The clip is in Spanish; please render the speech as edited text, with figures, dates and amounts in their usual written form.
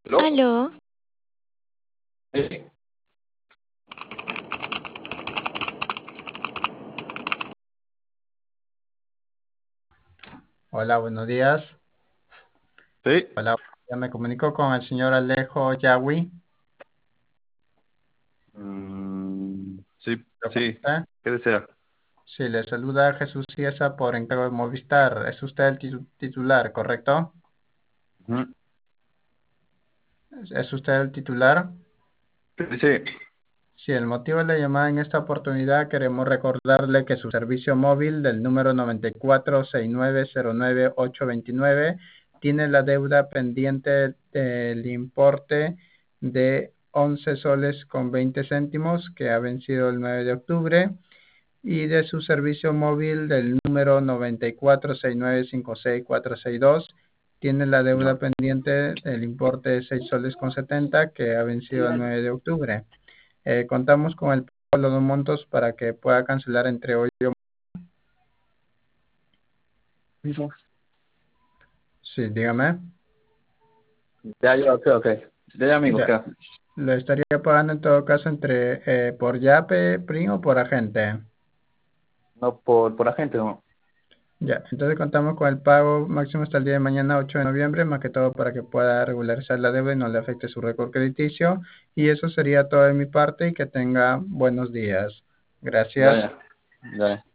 ¿Aló? Aló, Sí, Hola, buenos días. sí, Hola, ya me comunico con el señor Alejo Yagüi. sí, ¿Lo sí. conoce? ¿Qué desea? Sí, le saluda Jesús Ciesa por encargo de Movistar. Es usted el titular, ¿correcto? Ujú. ¿Es usted el titular? Sí, sí, Sí, el motivo de la llamada en esta oportunidad queremos recordarle que su servicio móvil del número 9469090829 tiene la deuda pendiente del importe de 11 soles con 20 céntimos que ha vencido el 9 de octubre y de su servicio móvil del número 9469564462 tiene la deuda no. pendiente del importe de 6 soles con 70 que ha vencido el 9 de octubre. Contamos con el pago de los dos montos para que pueda cancelar entre hoy y... Hijo. Sí, dígame. Ya, ya, ok, ok. Ya, amigo, Ya, ¿qué hace? lo estaría pagando en todo caso entre por Yape, PRIN o por agente. No, por agente, no. Ya, entonces contamos con el pago máximo hasta el día de mañana, 8 de noviembre, más que todo para que pueda regularizar la deuda y no le afecte su récord crediticio. Y eso sería todo de mi parte y que tenga buenos días. Ya, Gracias. ya. Ya.